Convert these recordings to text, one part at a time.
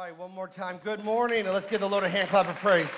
right, one more time. Good morning, and let's give the Lord a hand clap of praise.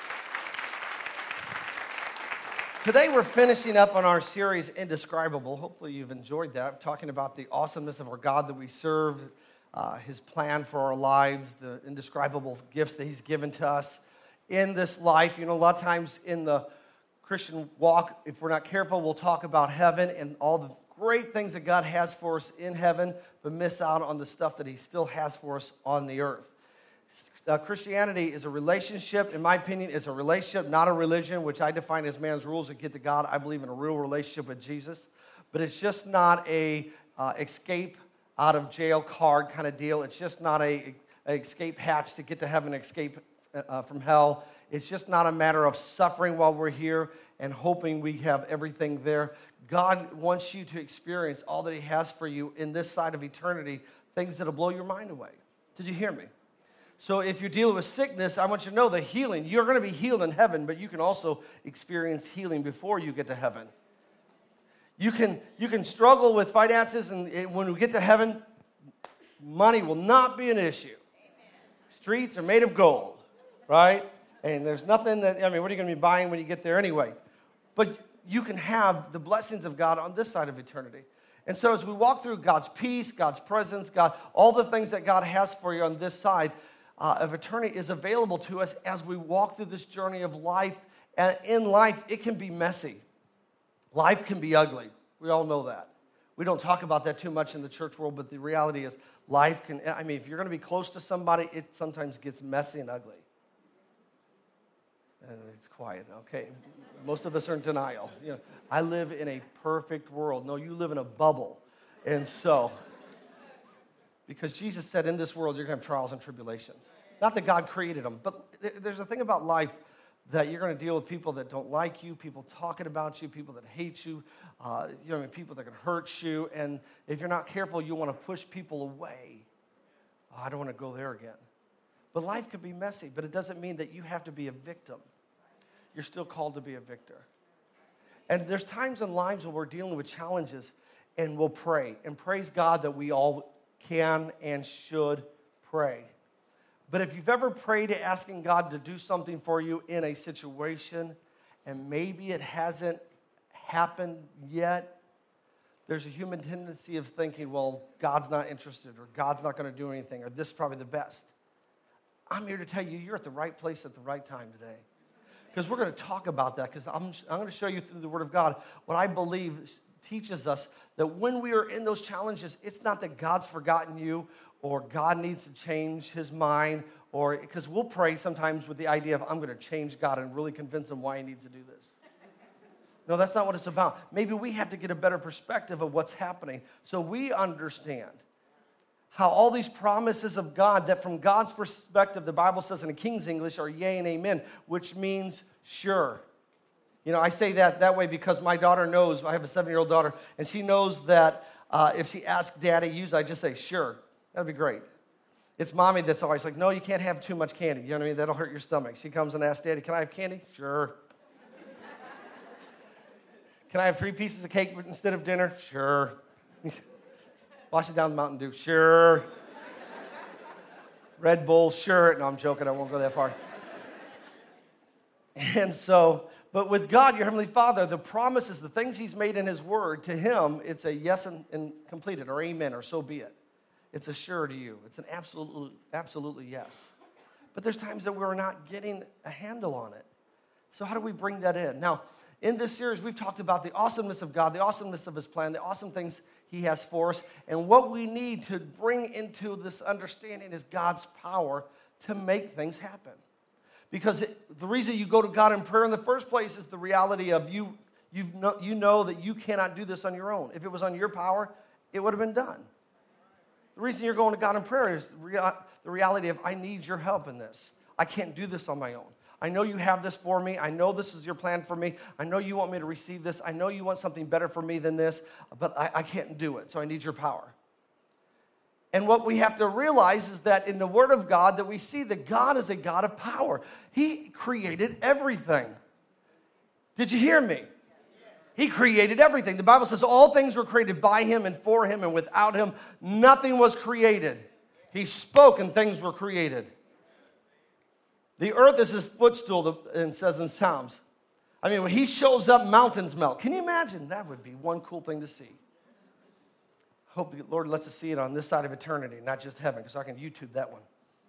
Today we're finishing up on our series, Indescribable. Hopefully you've enjoyed that, talking about the awesomeness of our God that we serve, His plan for our lives, the indescribable gifts that He's given to us in this life. You know, a lot of times in the Christian walk, if we're not careful, we'll talk about heaven and all the great things that God has for us in heaven, but miss out on the stuff that He still has for us on the earth. Christianity is a relationship. In my opinion, it's a relationship, not a religion, which I define as man's rules to get to God. I believe in a real relationship with Jesus, but it's just not a escape out of jail card kind of deal. It's just not a escape hatch to get to heaven, escape from hell. It's just not a matter of suffering while we're here and hoping we have everything there. God wants you to experience all that He has for you in this side of eternity, things that will blow your mind away. Did you hear me? So if you're dealing with sickness, I want you to know the healing. You're going to be healed in heaven, but you can also experience healing before you get to heaven. You can struggle with finances, and when we get to heaven, money will not be an issue. Streets are made of gold, right? And there's nothing what are you going to be buying when you get there anyway? But you can have the blessings of God on this side of eternity. And so as we walk through God's peace, God's presence, all the things that God has for you on this side of eternity is available to us as we walk through this journey of life. And in life, it can be messy. Life can be ugly. We all know that. We don't talk about that too much in the church world, but the reality is life can, if you're going to be close to somebody, it sometimes gets messy and ugly. And it's quiet, okay. Most of us are in denial. I live in a perfect world. No, you live in a bubble. And so, because Jesus said in this world you're going to have trials and tribulations. Not that God created them, but there's a thing about life that you're going to deal with people that don't like you, people talking about you, people that hate you, people that can hurt you. And if you're not careful, you want to push people away. Oh, I don't want to go there again. But life could be messy, but it doesn't mean that you have to be a victim. You're still called to be a victor. And there's times in lives when we're dealing with challenges and we'll pray. And praise God that we all can and should pray. But if you've ever prayed asking God to do something for you in a situation and maybe it hasn't happened yet, there's a human tendency of thinking, well, God's not interested or God's not going to do anything or this is probably the best. I'm here to tell you, you're at the right place at the right time today. Because we're going to talk about that, because I'm going to show you through the Word of God what I believe teaches us that when we are in those challenges, it's not that God's forgotten you or God needs to change His mind, or because we'll pray sometimes with the idea of I'm going to change God and really convince Him why He needs to do this. No, that's not what it's about. Maybe we have to get a better perspective of what's happening so we understand how all these promises of God, that from God's perspective, the Bible says in the King's English, are yea and amen, which means sure. I say that way because my daughter knows, I have a 7-year-old daughter, and she knows that if she asks Daddy, usually I just say, sure, that'd be great. It's Mommy that's always like, no, you can't have too much candy. You know what I mean? That'll hurt your stomach. She comes and asks Daddy, can I have candy? Sure. Can I have 3 pieces of cake instead of dinner? Sure. Wash it down the Mountain Dew. Sure. Red Bull. Sure. No, I'm joking. I won't go that far. And so, but with God, your Heavenly Father, the promises, the things He's made in His Word, to Him, it's a yes and completed, or amen, or so be it. It's a sure to you. It's an absolutely yes. But there's times that we're not getting a handle on it. So how do we bring that in? Now, in this series, we've talked about the awesomeness of God, the awesomeness of His plan, the awesome things He has for us, and what we need to bring into this understanding is God's power to make things happen. Because the reason you go to God in prayer in the first place is the reality of you know that you cannot do this on your own. If it was on your power, it would have been done. The reason you're going to God in prayer is the reality of I need your help in this. I can't do this on my own. I know you have this for me. I know this is your plan for me. I know you want me to receive this. I know you want something better for me than this, but I can't do it, so I need your power. And what we have to realize is that in the Word of God that we see that God is a God of power. He created everything. Did you hear me? He created everything. The Bible says all things were created by Him and for Him, and without Him, nothing was created. He spoke and things were created. The earth is his footstool, it says in Psalms. I mean, when he shows up, mountains melt. Can you imagine? That would be one cool thing to see. Hope the Lord lets us see it on this side of eternity, not just heaven, because I can YouTube that one.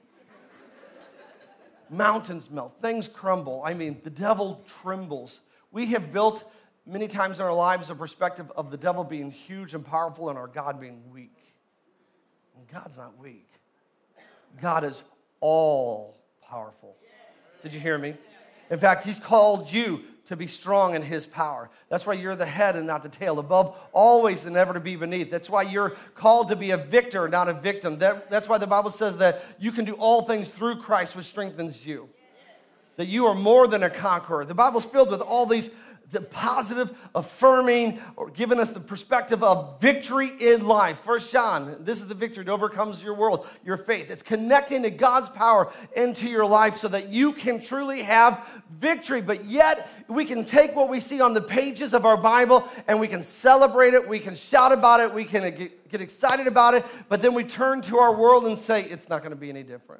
Mountains melt. Things crumble. I mean, the devil trembles. We have built many times in our lives a perspective of the devil being huge and powerful and our God being weak. And God's not weak. God is all powerful. Did you hear me? In fact, he's called you to be strong in his power. That's why you're the head and not the tail, above always and never to be beneath. That's why you're called to be a victor, not a victim. That's why the Bible says that you can do all things through Christ, which strengthens you. That you are more than a conqueror. The Bible's filled with all these the positive, affirming, or giving us the perspective of victory in life. 1 John, this is the victory that overcomes your world, your faith. It's connecting to God's power into your life so that you can truly have victory. But yet, we can take what we see on the pages of our Bible and we can celebrate it, we can shout about it, we can get excited about it, but then we turn to our world and say, it's not going to be any different.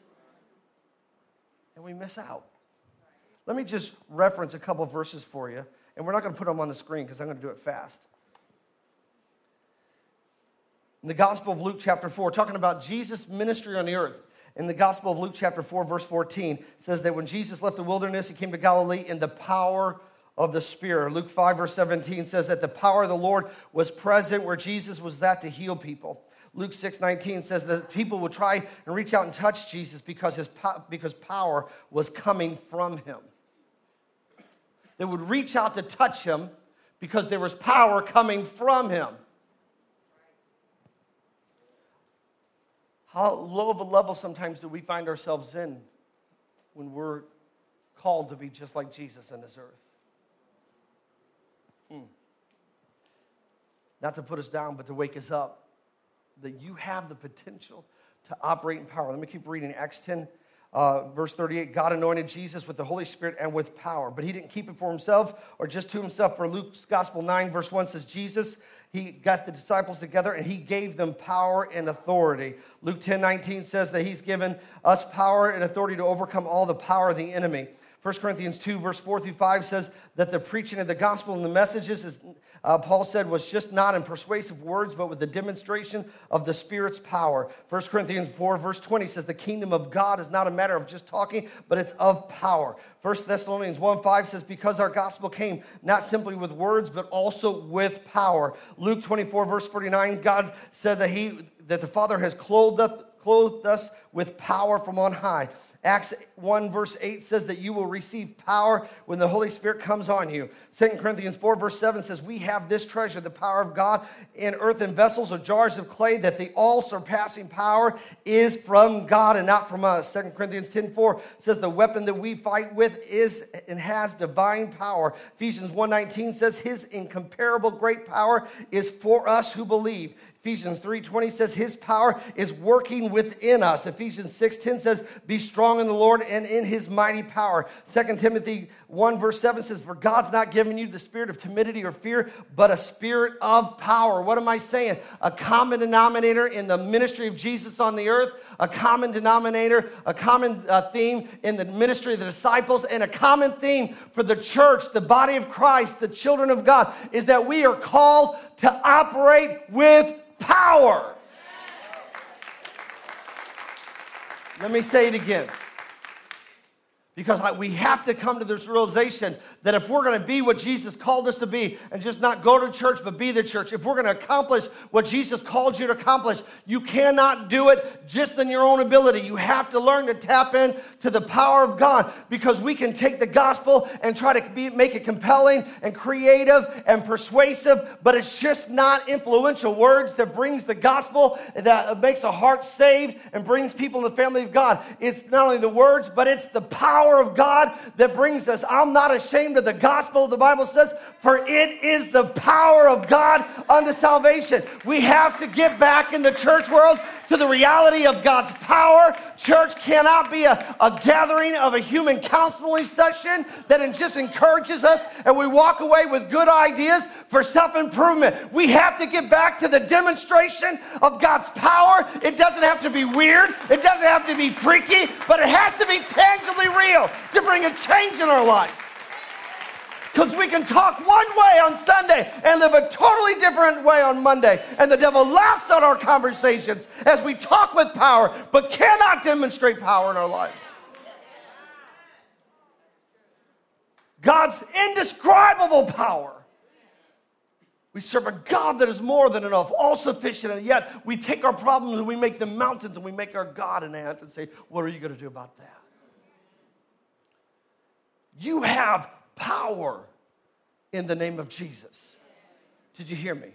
And we miss out. Let me just reference a couple verses for you, and we're not going to put them on the screen because I'm going to do it fast. In the Gospel of Luke chapter 4, talking about Jesus' ministry on the earth. In the Gospel of Luke chapter 4, verse 14, says that when Jesus left the wilderness, he came to Galilee in the power of the Spirit. Luke 5, verse 17 says that the power of the Lord was present where Jesus was at to heal people. Luke 6:19 says that people would try and reach out and touch Jesus because power was coming from him. They would reach out to touch him because there was power coming from him. How low of a level sometimes do we find ourselves in when we're called to be just like Jesus in this earth? Not to put us down, but to wake us up. That you have the potential to operate in power. Let me keep reading. Acts 10, verse 38. God anointed Jesus with the Holy Spirit and with power. But he didn't keep it for himself or just to himself. For Luke's Gospel 9, verse 1 says, Jesus, he got the disciples together and he gave them power and authority. Luke 10:19 says that he's given us power and authority to overcome all the power of the enemy. 1 Corinthians 2, verse 4 through 5 says that the preaching of the gospel and the messages, Paul said, was just not in persuasive words, but with the demonstration of the Spirit's power. 1 Corinthians 4, verse 20 says the kingdom of God is not a matter of just talking, but it's of power. 1 Thessalonians 1:5 says, because our gospel came not simply with words, but also with power. Luke 24, verse 49, God said that the Father has clothed us with power from on high. Acts 1 verse 8 says that you will receive power when the Holy Spirit comes on you. 2 Corinthians 4 verse 7 says we have this treasure, the power of God, in earthen vessels or jars of clay, that the all-surpassing power is from God and not from us. 2 Corinthians 10:4 says the weapon that we fight with is and has divine power. Ephesians 1:19 says his incomparable great power is for us who believe. Ephesians 3:20 says his power is working within us. Ephesians 6:10 says, be strong in the Lord and in his mighty power. 2 Timothy 1 verse 7 says, for God's not given you the spirit of timidity or fear, but a spirit of power. What am I saying? A common denominator in the ministry of Jesus on the earth, a common denominator, a common theme in the ministry of the disciples, and a common theme for the church, the body of Christ, the children of God, is that we are called to operate with power. Let me say it again. Because we have to come to this realization that if we're going to be what Jesus called us to be and just not go to church but be the church, if we're going to accomplish what Jesus called you to accomplish, you cannot do it just in your own ability. You have to learn to tap in to the power of God, because we can take the gospel and try to make it compelling and creative and persuasive, but it's just not influential words that brings the gospel, that makes a heart saved and brings people in the family of God. It's not only the words, but it's the power of God that brings us. I'm not ashamed of the gospel, the Bible says, for it is the power of God unto salvation. We have to get back in the church world to the reality of God's power. Church cannot be a gathering of a human counseling session that just encourages us and we walk away with good ideas for self-improvement. We have to get back to the demonstration of God's power. It doesn't have to be weird. It doesn't have to be freaky, but it has to be tangibly real to bring a change in our life. Because we can talk one way on Sunday and live a totally different way on Monday. And the devil laughs at our conversations as we talk with power, but cannot demonstrate power in our lives. God's indescribable power. We serve a God that is more than enough, all sufficient, and yet we take our problems and we make them mountains and we make our God an ant and say, what are you going to do about that? You have power in the name of Jesus. Did you hear me?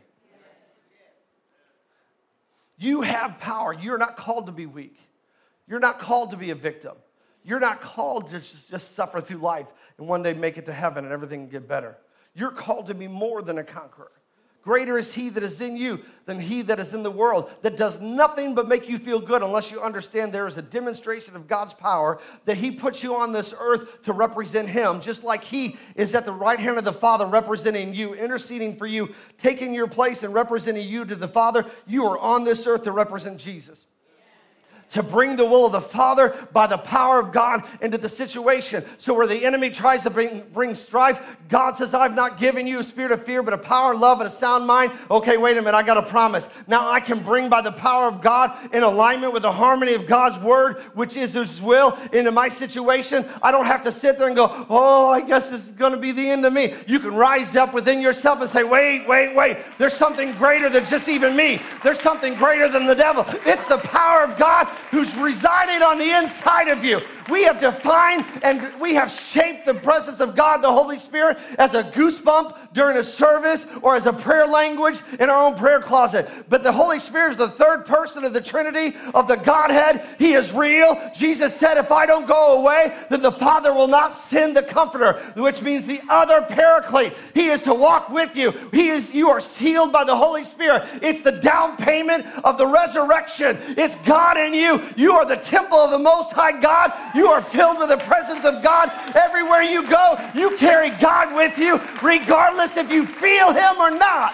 You have power. You're not called to be weak. You're not called to be a victim. You're not called to just suffer through life and one day make it to heaven and everything get better. You're called to be more than a conqueror. Greater is he that is in you than he that is in the world, that does nothing but make you feel good unless you understand there is a demonstration of God's power, that he puts you on this earth to represent him, just like he is at the right hand of the Father representing you, interceding for you, taking your place and representing you to the Father. You are on this earth to represent Jesus. To bring the will of the Father by the power of God into the situation. So where the enemy tries to bring strife, God says, I've not given you a spirit of fear, but a power, love, and a sound mind. Okay, wait a minute, I got a promise. Now I can bring by the power of God in alignment with the harmony of God's word, which is his will, into my situation. I don't have to sit there and go, oh, I guess this is going to be the end of me. You can rise up within yourself and say, wait. There's something greater than just even me. There's something greater than the devil. It's the power of God who's resided on the inside of you. We have defined and we have shaped the presence of God, the Holy Spirit, as a goosebump during a service or as a prayer language in our own prayer closet. But the Holy Spirit is the third person of the Trinity of the Godhead. He is real. Jesus said, if I don't go away, then the Father will not send the Comforter, which means the other Paraclete. He is to walk with you. You are sealed by the Holy Spirit. It's the down payment of the resurrection. It's God in you. You are the temple of the Most High God. You are filled with the presence of God. Everywhere you go, you carry God with you, regardless if you feel him or not.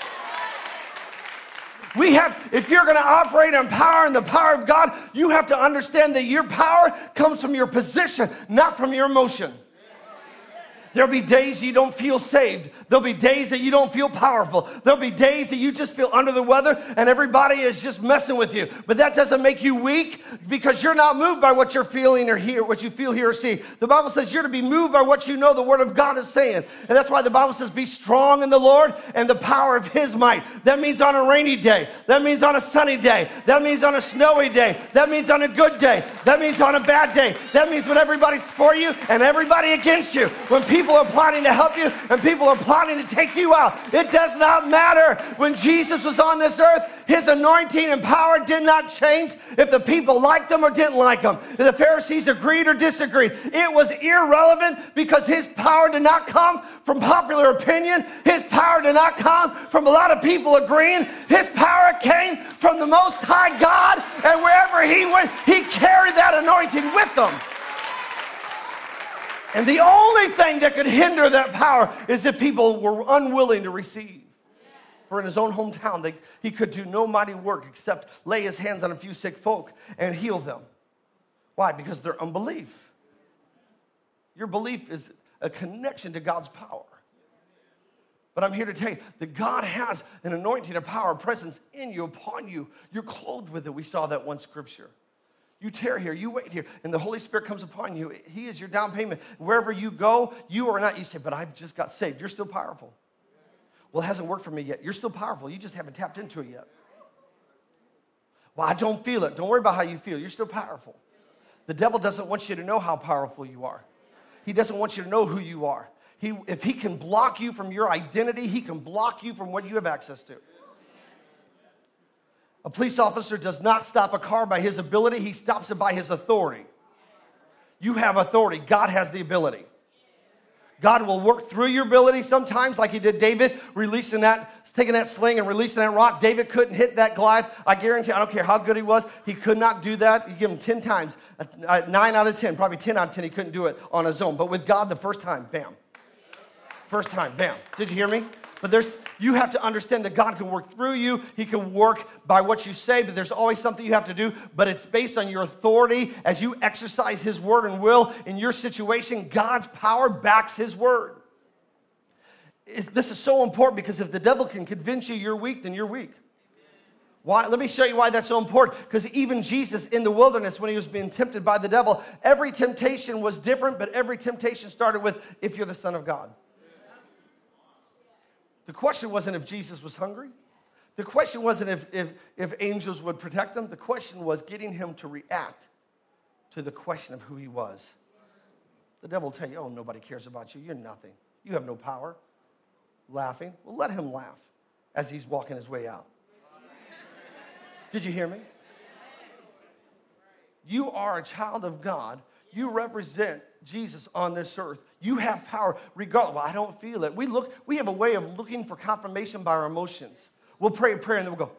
If you're going to operate in power and the power of God, you have to understand that your power comes from your position, not from your emotion. There'll be days you don't feel saved. There'll be days that you don't feel powerful. There'll be days that you just feel under the weather and everybody is just messing with you. But that doesn't make you weak because you're not moved by what you're feeling or what you feel, hear, or see. The Bible says you're to be moved by what you know the Word of God is saying. And that's why the Bible says be strong in the Lord and the power of his might. That means on a rainy day. That means on a sunny day. That means on a snowy day. That means on a good day. That means on a bad day. That means when everybody's for you and everybody against you. When people are plotting to help you and people are plotting to take you out. It does not matter. When Jesus was on this earth, his anointing and power did not change if the people liked him or didn't like him. If the Pharisees agreed or disagreed. It was irrelevant because his power did not come from popular opinion. His power did not come from a lot of people agreeing. His power came from the Most High God, and wherever he went, he carried that anointing with him. And the only thing that could hinder that power is if people were unwilling to receive. For in his own hometown, he could do no mighty work except lay his hands on a few sick folk and heal them. Why? Because of their unbelief. Your belief is a connection to God's power. But I'm here to tell you that God has an anointing, a power, a presence in you, upon you. You're clothed with it. We saw that one scripture. You tarry here, you wait here, and the Holy Spirit comes upon you. He is your down payment. Wherever you go, you are not. You say, but I've just got saved. You're still powerful. Well, it hasn't worked for me yet. You're still powerful. You just haven't tapped into it yet. Well, I don't feel it. Don't worry about how you feel. You're still powerful. The devil doesn't want you to know how powerful you are. He doesn't want you to know who you are. If he can block you from your identity, he can block you from what you have access to. A police officer does not stop a car by his ability. He stops it by his authority. You have authority. God has the ability. God will work through your ability sometimes, like he did David, taking that sling and releasing that rock. David couldn't hit that Goliath. I guarantee, I don't care how good he was, he could not do that. You give him 10 times, 9 out of 10, probably 10 out of 10, he couldn't do it on his own. But with God, the first time, bam. First time, bam. Did you hear me? But you have to understand that God can work through you. He can work by what you say, but there's always something you have to do. But it's based on your authority as you exercise his word and will in your situation. God's power backs his word. This is so important because if the devil can convince you you're weak, then you're weak. Why? Let me show you why that's so important. Because even Jesus in the wilderness, when he was being tempted by the devil, every temptation was different, but every temptation started with, if you're the Son of God. The question wasn't if Jesus was hungry. The question wasn't if angels would protect him. The question was getting him to react to the question of who he was. The devil will tell you, oh, nobody cares about you. You're nothing. You have no power. Laughing. Well, let him laugh as he's walking his way out. Did you hear me? You are a child of God. You represent Jesus on this earth. You have power regardless. Well, I don't feel it. We have a way of looking for confirmation by our emotions. We'll pray a prayer and then we'll go,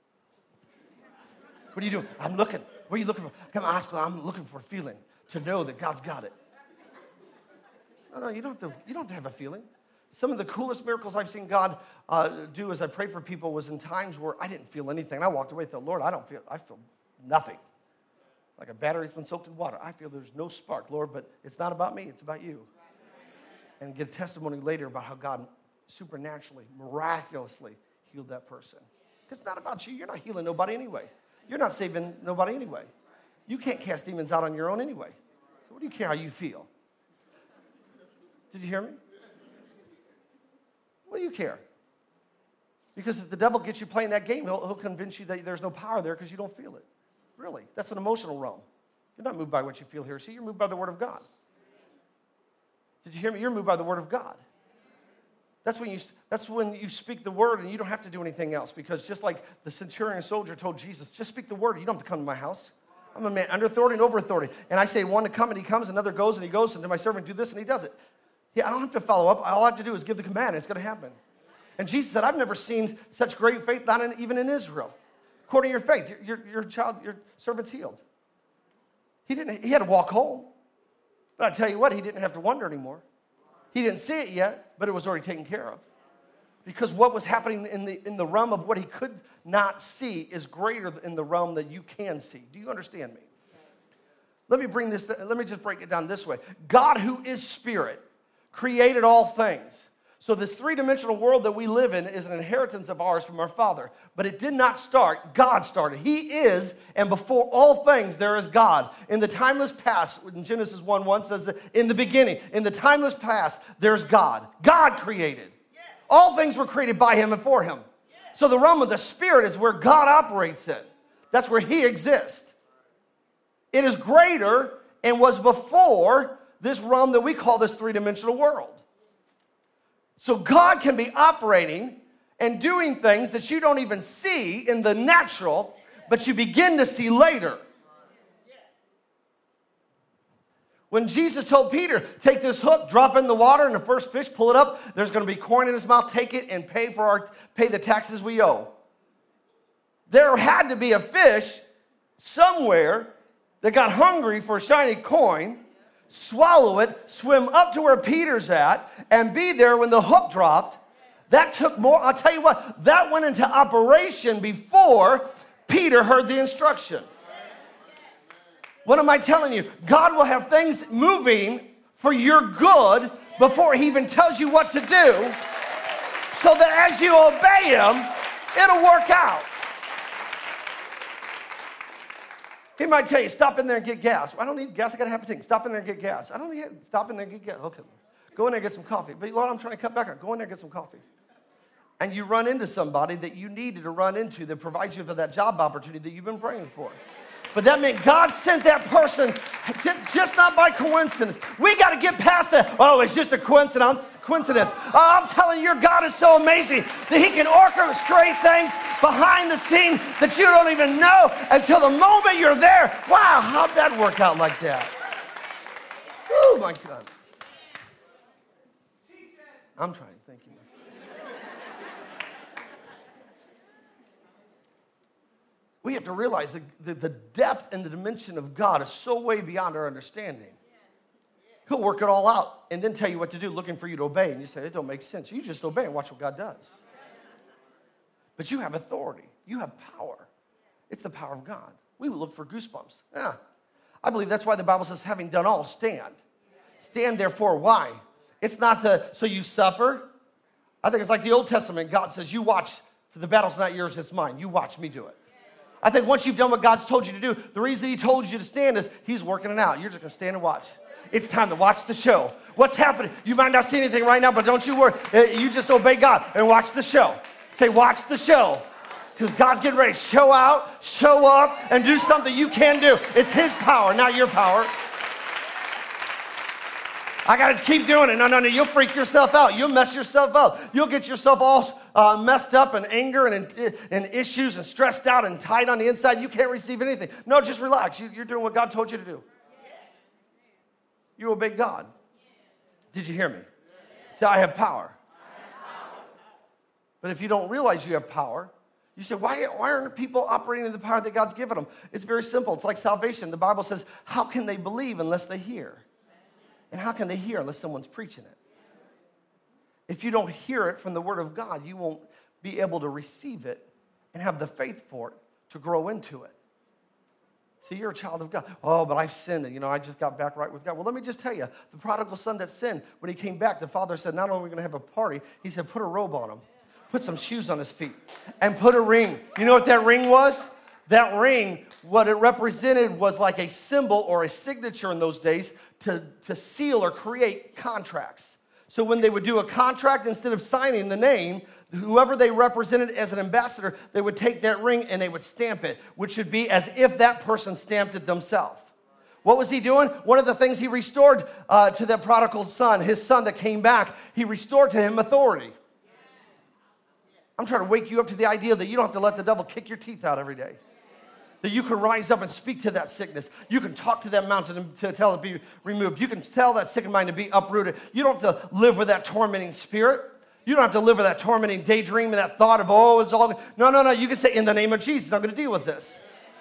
what are you doing? I'm looking. What are you looking for? Come on, I'm looking for a feeling to know that God's got it. No, you don't have to have a feeling. Some of the coolest miracles I've seen God do as I prayed for people was in times where I didn't feel anything. I walked away and thought, Lord, I feel nothing. Like a battery's been soaked in water. I feel there's no spark, Lord, but it's not about me, it's about you. And get testimony later about how God supernaturally, miraculously healed that person. Because it's not about you. You're not healing nobody anyway. You're not saving nobody anyway. You can't cast demons out on your own anyway. So what do you care how you feel? Did you hear me? What do you care? Because if the devil gets you playing that game, he'll convince you that there's no power there because you don't feel it. Really, that's an emotional realm. You're not moved by what you feel here. See, you're moved by the Word of God. Did you hear me? You're moved by the Word of God. That's when you speak the Word and you don't have to do anything else. Because just like the centurion soldier told Jesus, just speak the Word. You don't have to come to my house. I'm a man under authority and over authority. And I say one to come and he comes, another goes and he goes, and to my servant do this and he does it. Yeah, I don't have to follow up. All I have to do is give the command and it's going to happen. And Jesus said, I've never seen such great faith, even in Israel. According to your faith, your servant's healed. He had to walk home. But I tell you what, he didn't have to wonder anymore. He didn't see it yet, but it was already taken care of. Because what was happening in the realm of what he could not see is greater in the realm that you can see. Do you understand me? Let me just break it down this way. God, who is spirit, created all things. So this three-dimensional world that we live in is an inheritance of ours from our Father. But it did not start. God started. He is, and before all things, there is God. In the timeless past, in Genesis 1:1 says that in the beginning, in the timeless past, there's God. God created. Yes. All things were created by him and for him. Yes. So the realm of the Spirit is where God operates in. That's where he exists. It is greater and was before this realm that we call this three-dimensional world. So God can be operating and doing things that you don't even see in the natural, but you begin to see later. When Jesus told Peter, take this hook, drop it in the water, and the first fish, pull it up, there's going to be coin in his mouth, take it and pay the taxes we owe. There had to be a fish somewhere that got hungry for a shiny coin, swallow it, swim up to where Peter's at, and be there when the hook dropped. That took more. I'll tell you what, that went into operation before Peter heard the instruction. What am I telling you? God will have things moving for your good before he even tells you what to do, so that as you obey him, it'll work out. He might tell you, stop in there and get gas. I don't need gas. I got to have a thing. Stop in there and get gas. I don't need it. Stop in there and get gas. Okay. Go in there and get some coffee. But Lord, I'm trying to cut back on. Go in there and get some coffee. And you run into somebody that you needed to run into that provides you for that job opportunity that you've been praying for. But that meant God sent that person just not by coincidence. We got to get past that. Oh, it's just a coincidence. I'm telling you, your God is so amazing that he can orchestrate things behind the scene that you don't even know until the moment you're there. Wow, how'd that work out like that? Oh, my God. I'm trying. Thank you. We have to realize that the depth and the dimension of God is so way beyond our understanding. He'll work it all out and then tell you what to do, looking for you to obey. And you say, it don't make sense. You just obey and watch what God does. But you have authority. You have power. It's the power of God. We would look for goosebumps. Yeah. I believe that's why the Bible says, having done all, stand. Stand therefore. Why? It's not so you suffer. I think it's like the Old Testament. God says, you watch, for the battle's not yours, it's mine. You watch me do it. I think once you've done what God's told you to do, the reason he told you to stand is he's working it out. You're just going to stand and watch. It's time to watch the show. What's happening? You might not see anything right now, but don't you worry. You just obey God and watch the show. Say, watch the show. Because God's getting ready to show out, show up, and do something you can do. It's his power, not your power. I got to keep doing it. No. You'll freak yourself out. You'll mess yourself up. You'll get yourself all messed up and anger and issues and stressed out and tight on the inside. You can't receive anything. No, just relax. You're doing what God told you to do. You obey God. Did you hear me? Say, I have power. But if you don't realize you have power, you say, why aren't people operating in the power that God's given them? It's very simple. It's like salvation. The Bible says, how can they believe unless they hear? And how can they hear unless someone's preaching it? If you don't hear it from the Word of God, you won't be able to receive it and have the faith for it to grow into it. See, you're a child of God. Oh, but I've sinned, and I just got back right with God. Well, let me just tell you, the prodigal son that sinned, when he came back, the father said, not only are we going to have a party, he said, put a robe on him, put some shoes on his feet, and put a ring. You know what that ring was? That ring, what it represented was like a symbol or a signature in those days to seal or create contracts. So when they would do a contract, instead of signing the name, whoever they represented as an ambassador, they would take that ring and they would stamp it, which would be as if that person stamped it themselves. What was he doing? One of the things he restored to that prodigal son, his son that came back, he restored to him authority. I'm trying to wake you up to the idea that you don't have to let the devil kick your teeth out every day. That you can rise up and speak to that sickness. You can talk to that mountain to tell it to be removed. You can tell that sick mind to be uprooted. You don't have to live with that tormenting spirit. You don't have to live with that tormenting daydream and that thought of, it's all... No. You can say, in the name of Jesus, I'm going to deal with this.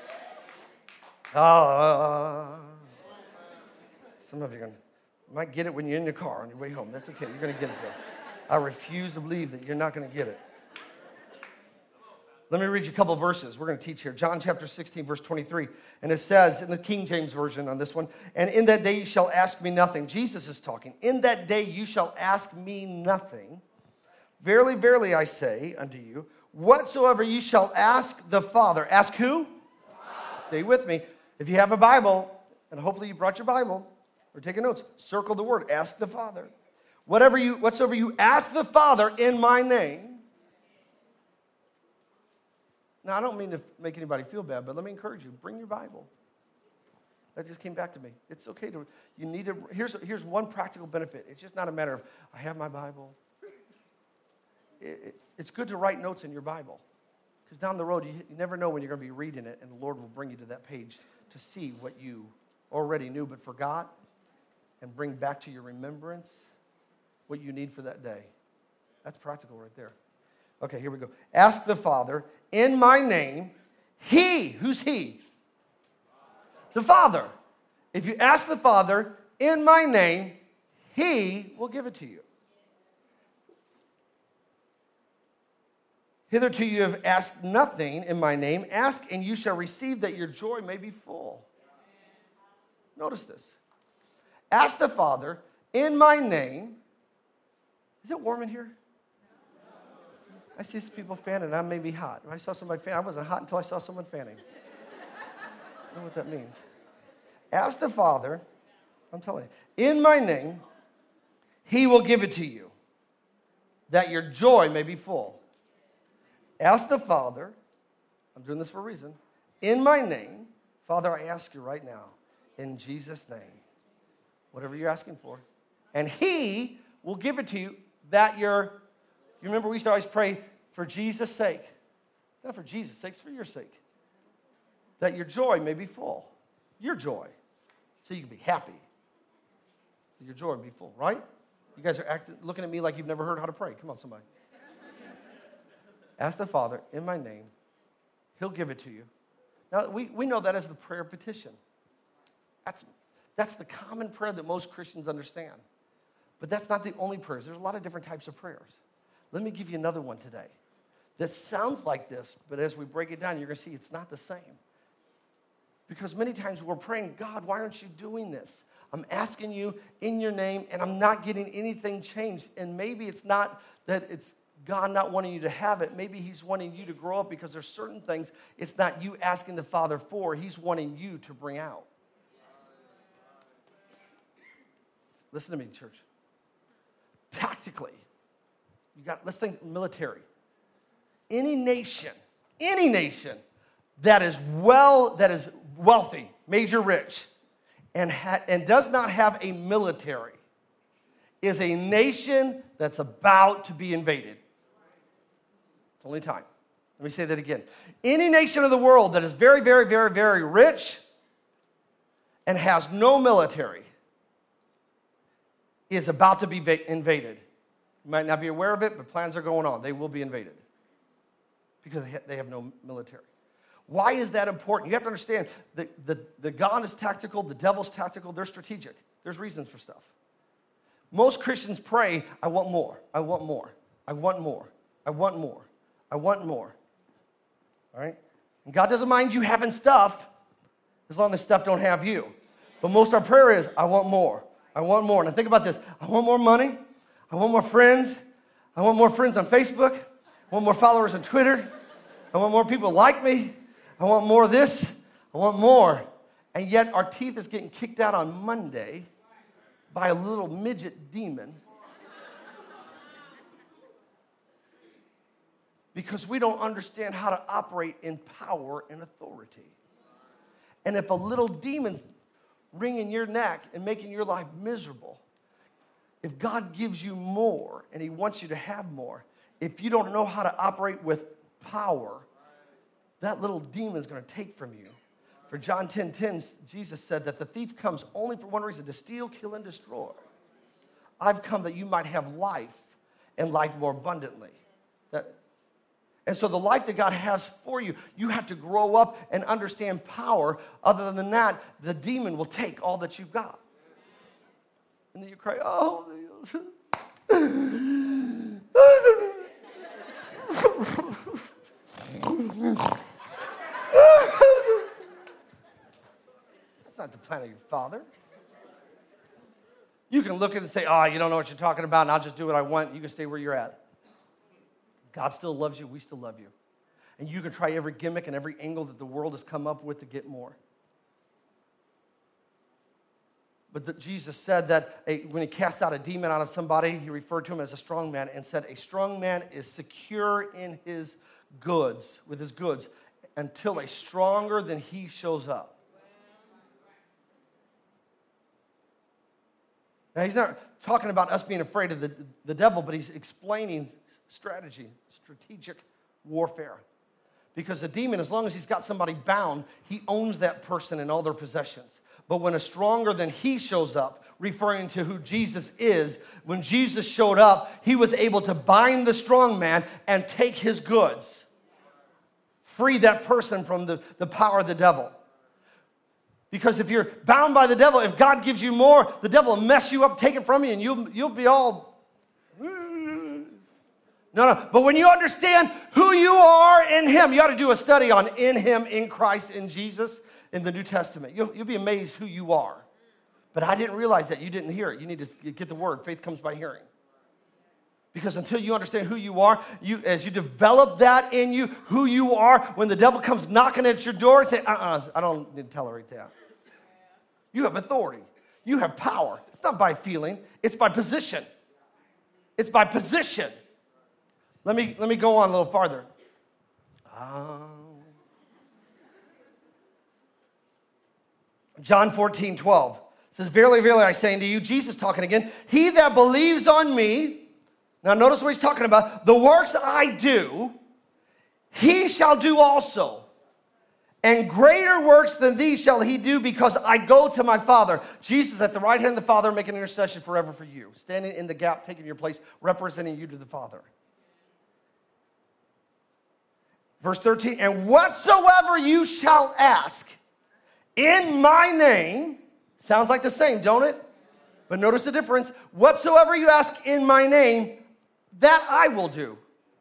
Some of you might get it when you're in your car on your way home. That's okay. You're going to get it though. I refuse to believe that you're not going to get it. Let me read you a couple of verses. We're going to teach here. John chapter 16, verse 23. And it says in the King James Version on this one, and in that day you shall ask me nothing. Jesus is talking. In that day you shall ask me nothing. Verily, verily, I say unto you, whatsoever you shall ask the Father. Ask who? Stay with me. If you have a Bible, and hopefully you brought your Bible, or taking notes, circle the word, ask the Father. Whatsoever you ask the Father in my name. Now, I don't mean to make anybody feel bad, but let me encourage you. Bring your Bible. That just came back to me. It's okay here's one practical benefit. It's just not a matter of, I have my Bible. It's good to write notes in your Bible. Because down the road, you never know when you're going to be reading it, and the Lord will bring you to that page to see what you already knew but forgot, and bring back to your remembrance what you need for that day. That's practical right there. Okay, here we go. Ask the Father in my name. Who's he? The Father. If you ask the Father in my name, he will give it to you. Hitherto you have asked nothing in my name. Ask and you shall receive, that your joy may be full. Notice this. Ask the Father in my name. Is it warm in here? I see people fanning, I may be hot. I saw somebody fan. I wasn't hot until I saw someone fanning. I don't know what that means. Ask the Father, I'm telling you, in my name, he will give it to you, that your joy may be full. Ask the Father, I'm doing this for a reason, in my name. Father, I ask you right now, in Jesus' name, whatever you're asking for, and he will give it to you, that you remember we used to always pray for Jesus' sake. Not for Jesus' sake, it's for your sake. That your joy may be full. Your joy. So you can be happy. Your joy will be full, right? You guys are looking at me like you've never heard how to pray. Come on, somebody. Ask the Father in my name. He'll give it to you. Now, we know that as the prayer of petition. That's the common prayer that most Christians understand. But that's not the only prayers. There's a lot of different types of prayers. Let me give you another one today that sounds like this, but as we break it down, you're going to see it's not the same. Because many times we're praying, God, why aren't you doing this? I'm asking you in your name, and I'm not getting anything changed. And maybe it's not that it's God not wanting you to have it. Maybe he's wanting you to grow up because there's certain things it's not you asking the Father for. He's wanting you to bring out. Listen to me, church. Tactically, let's think military. Any nation that is wealthy, major rich, and does not have a military is a nation that's about to be invaded. It's only time. Let me say that again. Any nation of the world that is very, very, very, very rich and has no military is about to be invaded. You might not be aware of it, but plans are going on. They will be invaded because they have no military. Why is that important? You have to understand the God is tactical, the devil's tactical, they're strategic. There's reasons for stuff. Most Christians pray, I want more, I want more, I want more, I want more, I want more. All right? And God doesn't mind you having stuff as long as stuff don't have you. But most of our prayer is, I want more, I want more. And think about this, I want more money, I want more friends, I want more friends on Facebook, I want more followers on Twitter, I want more people like me, I want more of this, I want more. And yet our teeth is getting kicked out on Monday by a little midget demon because we don't understand how to operate in power and authority. And if a little demon's wringing your neck and making your life miserable, if God gives you more and he wants you to have more, if you don't know how to operate with power, that little demon's going to take from you. For John 10:10, Jesus said that the thief comes only for one reason, to steal, kill, and destroy. I've come that you might have life and life more abundantly. And so the life that God has for you, you have to grow up and understand power. Other than that, the demon will take all that you've got. And then you cry, oh. That's not the plan of your Father. You can look at it and say, oh, you don't know what you're talking about, and I'll just do what I want. You can stay where you're at. God still loves you. We still love you. And you can try every gimmick and every angle that the world has come up with to get more. But Jesus said that when he cast out a demon out of somebody, he referred to him as a strong man and said a strong man is secure in his goods, with his goods, until a stronger than he shows up. Now, he's not talking about us being afraid of the devil, but he's explaining strategic warfare. Because the demon, as long as he's got somebody bound, he owns that person and all their possessions. But when a stronger than he shows up, referring to who Jesus is, when Jesus showed up, he was able to bind the strong man and take his goods. Free that person from the power of the devil. Because if you're bound by the devil, if God gives you more, the devil will mess you up, take it from you, and you'll be all... No. But when you understand who you are in him, you ought to do a study on in him, in Christ, in Jesus, in the New Testament. You'll be amazed who you are. But I didn't realize that. You didn't hear it. You need to get the word. Faith comes by hearing. Because until you understand who you are, as you develop that in you, who you are, when the devil comes knocking at your door and say, I don't need to tolerate that. You have authority. You have power. It's not by feeling. It's by position. It's by position. Let me go on a little farther. John 14:12 says, verily, verily, I say unto you, Jesus talking again, he that believes on me, now notice what he's talking about, the works that I do, he shall do also. And greater works than these shall he do, because I go to my Father. Jesus at the right hand of the Father, making intercession forever for you. Standing in the gap, taking your place, representing you to the Father. Verse 13, and whatsoever you shall ask in my name, sounds like the same, don't it? But notice the difference. Whatsoever you ask in my name, that I will do.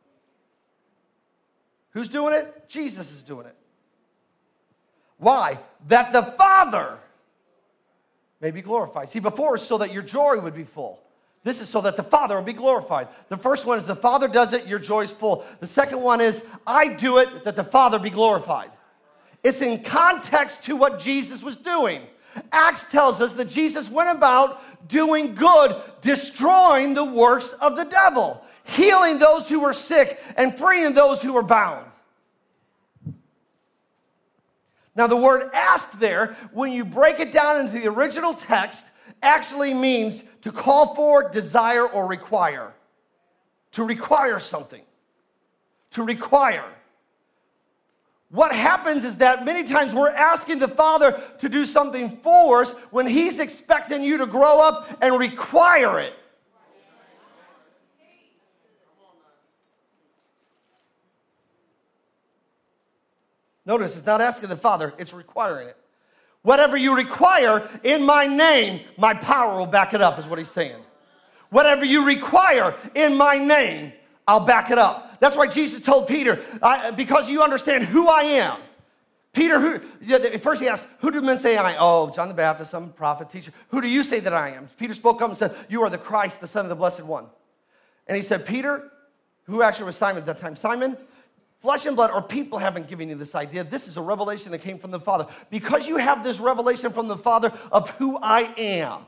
Who's doing it? Jesus is doing it. Why? That the Father may be glorified. See, before is so that your joy would be full. This is so that the Father will be glorified. The first one is the Father does it, your joy is full. The second one is I do it that the Father be glorified. It's in context to what Jesus was doing. Acts tells us that Jesus went about doing good, destroying the works of the devil, healing those who were sick and freeing those who were bound. Now, the word ask there, when you break it down into the original text, actually means to call for, desire, or require. To require something. To require. What happens is that many times we're asking the Father to do something for us when He's expecting you to grow up and require it. Notice, it's not asking the Father, it's requiring it. Whatever you require in my name, my power will back it up, is what He's saying. Whatever you require in my name, I'll back it up. That's why Jesus told Peter, because you understand who I am. Peter, first he asked, who do men say I am? Oh, John the Baptist, some prophet, teacher. Who do you say that I am? Peter spoke up and said, you are the Christ, the Son of the Blessed One. And he said, Peter, who actually was Simon at that time, Simon, flesh and blood or people haven't given you this idea. This is a revelation that came from the Father. Because you have this revelation from the Father of who I am.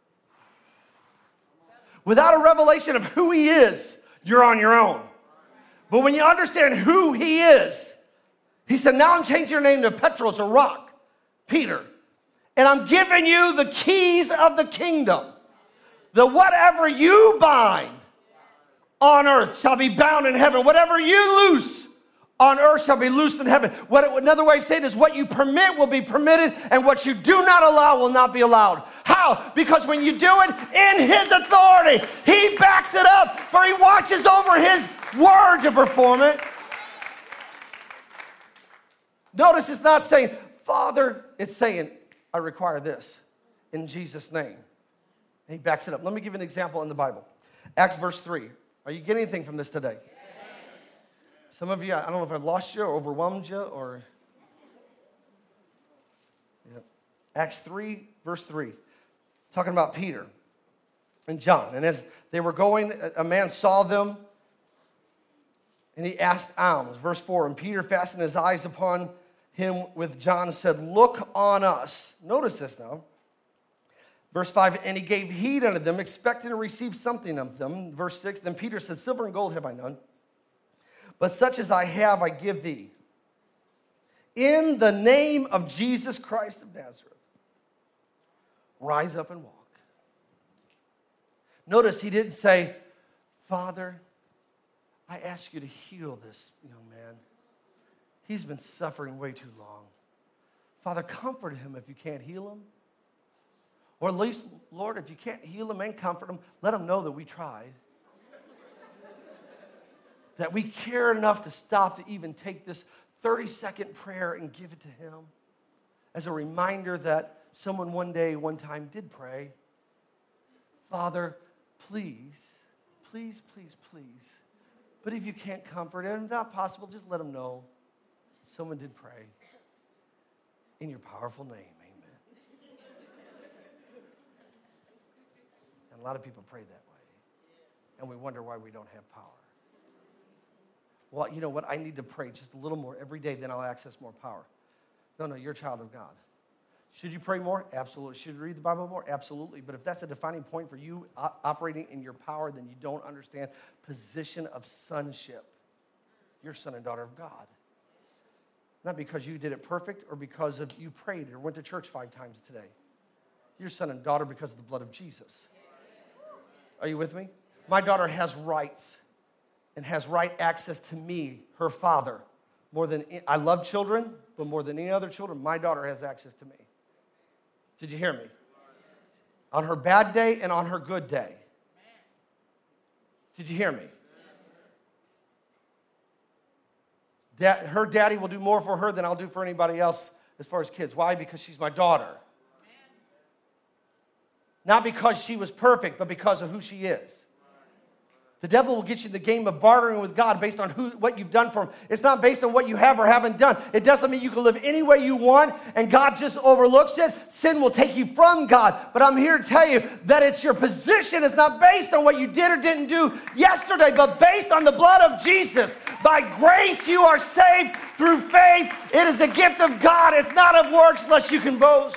Without a revelation of who He is, you're on your own. But when you understand who He is, He said, now I'm changing your name to Petros, or rock, Peter. And I'm giving you the keys of the kingdom. The whatever you bind on earth shall be bound in heaven. Whatever you loose on earth shall be loosed in heaven. Another way of saying it is what you permit will be permitted, and what you do not allow will not be allowed. How? Because when you do it in His authority, He backs it up, for He watches over His word to perform it. Notice it's not saying, Father, it's saying, I require this in Jesus' name. And He backs it up. Let me give you an example in the Bible. Acts verse 3. Are you getting anything from this today? Some of you, I don't know if I've lost you or overwhelmed you or... Yeah. Acts 3, verse 3. Talking about Peter and John. And as they were going, a man saw them and he asked alms. Verse 4, and Peter fastened his eyes upon him with John and said, look on us. Notice this now. Verse 5, and he gave heed unto them, expecting to receive something of them. Verse 6, then Peter said, silver and gold have I none, but such as I have I give thee. In the name of Jesus Christ of Nazareth, rise up and walk. Notice he didn't say, Father, I ask you to heal this young man. He's been suffering way too long. Father, comfort him if you can't heal him. Or at least, Lord, if you can't heal him and comfort him, let him know that we tried. That we cared enough to stop to even take this 30-second prayer and give it to him as a reminder that someone one time did pray. Father, please, please, please, please. But if you can't comfort him, if not possible, just let him know someone did pray. In your powerful name, amen. And a lot of people pray that way. And we wonder why we don't have power. Well, you know what? I need to pray just a little more every day, then I'll access more power. No, you're a child of God. Should you pray more? Absolutely. Should you read the Bible more? Absolutely. But if that's a defining point for you operating in your power, then you don't understand position of sonship. You're son and daughter of God. Not because you did it perfect or because of you prayed or went to church 5 times today. You're son and daughter because of the blood of Jesus. Are you with me? My daughter has rights and has right access to me, her father, I love children, but more than any other children, my daughter has access to me. Did you hear me? On her bad day and on her good day. Did you hear me? Her daddy will do more for her than I'll do for anybody else as far as kids. Why? Because she's my daughter. Not because she was perfect, but because of who she is. The devil will get you in the game of bartering with God based on what you've done for him. It's not based on what you have or haven't done. It doesn't mean you can live any way you want and God just overlooks it. Sin will take you from God. But I'm here to tell you that it's your position. It's not based on what you did or didn't do yesterday, but based on the blood of Jesus. By grace you are saved through faith. It is a gift of God. It's not of works lest you can boast.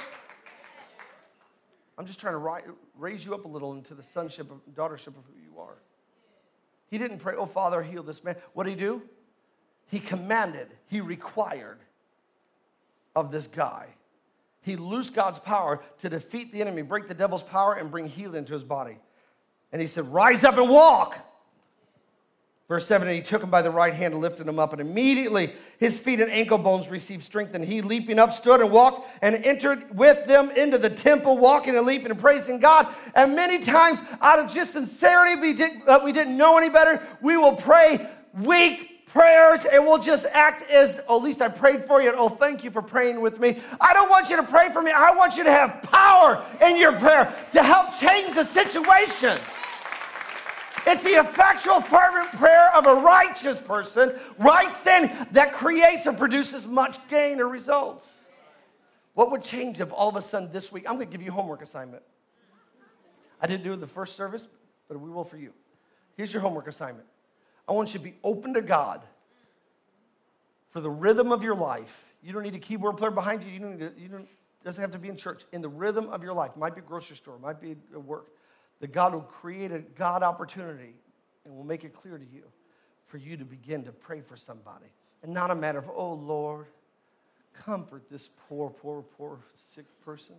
I'm just trying to raise you up a little into the sonship, daughtership of who you are. He didn't pray, oh, Father, heal this man. What did he do? He commanded, he required of this guy. He loosed God's power to defeat the enemy, break the devil's power, and bring healing into his body. And he said, rise up and walk. Verse 7, and he took him by the right hand and lifted him up, and immediately his feet and ankle bones received strength, and he, leaping up, stood and walked and entered with them into the temple, walking and leaping and praising God. And many times, out of just sincerity, we didn't know any better, we will pray weak prayers, and we'll just act as, oh, at least I prayed for you, and oh, thank you for praying with me. I don't want you to pray for me. I want you to have power in your prayer to help change the situation. It's the effectual, fervent prayer of a righteous person, right standing, that creates and produces much gain or results. What would change if all of a sudden this week, I'm going to give you a homework assignment. I didn't do it in the first service, but we will for you. Here's your homework assignment. I want you to be open to God for the rhythm of your life. You don't need a keyboard player behind you. It doesn't have to be in church. In the rhythm of your life. It might be a grocery store. It might be at work. That God will create a God opportunity and will make it clear to you for you to begin to pray for somebody. And not a matter of, oh, Lord, comfort this poor sick person.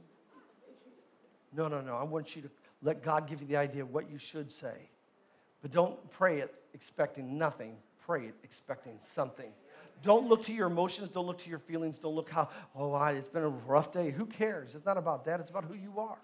No. I want you to let God give you the idea of what you should say. But don't pray it expecting nothing. Pray it expecting something. Don't look to your emotions. Don't look to your feelings. Don't look how, it's been a rough day. Who cares? It's not about that. It's about who you are.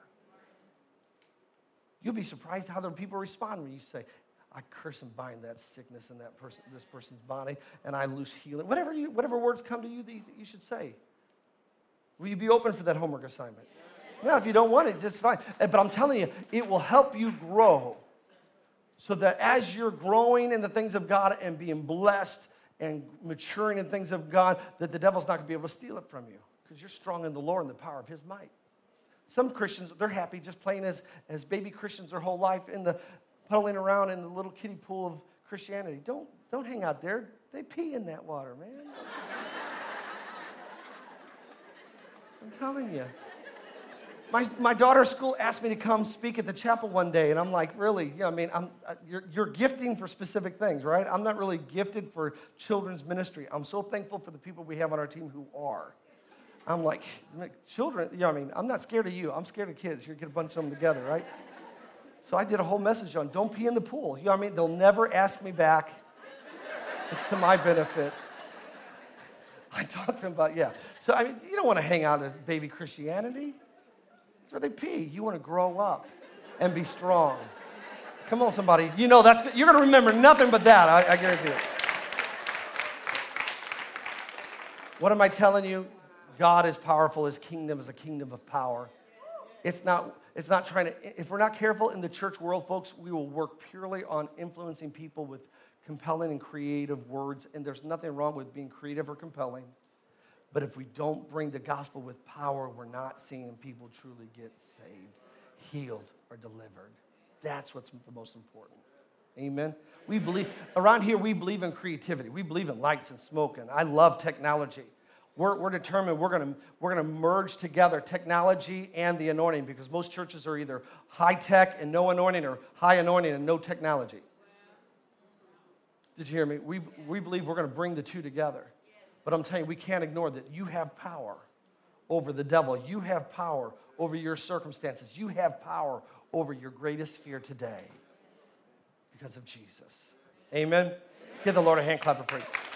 You'll be surprised how other people respond when you say, I curse and bind that sickness in this person's body, and I loose healing. Whatever words come to you that you should say. Will you be open for that homework assignment? Yeah, if you don't want it, just fine. But I'm telling you, it will help you grow so that as you're growing in the things of God and being blessed and maturing in things of God, that the devil's not going to be able to steal it from you because you're strong in the Lord and the power of his might. Some Christians, they're happy just playing as baby Christians their whole life puddling around in the little kiddie pool of Christianity. Don't hang out there. They pee in that water, man. I'm telling you. My daughter's school asked me to come speak at the chapel one day, and I'm like, really? You're gifting for specific things, right? I'm not really gifted for children's ministry. I'm so thankful for the people we have on our team who are. I'm like, children, I'm not scared of you. I'm scared of kids. You get a bunch of them together, right? So I did a whole message on don't pee in the pool. They'll never ask me back. It's to my benefit. I talked to them about, So, you don't want to hang out at baby Christianity. That's where they pee. You want to grow up and be strong. Come on, somebody. That's good. You're going to remember nothing but that. I guarantee it. What am I telling you? God is powerful. His kingdom is a kingdom of power. It's not trying to, if we're not careful in the church world, folks, we will work purely on influencing people with compelling and creative words. And there's nothing wrong with being creative or compelling. But if we don't bring the gospel with power, we're not seeing people truly get saved, healed, or delivered. That's what's the most important. Amen? Around here, we believe in creativity. We believe in lights and smoke, and I love technology. We're determined we're going to merge together technology and the anointing because most churches are either high tech and no anointing or high anointing and no technology. Did you hear me? We believe we're going to bring the two together. But I'm telling you, we can't ignore that you have power over the devil. You have power over your circumstances. You have power over your greatest fear today because of Jesus. Amen? Give the Lord a hand clap of praise.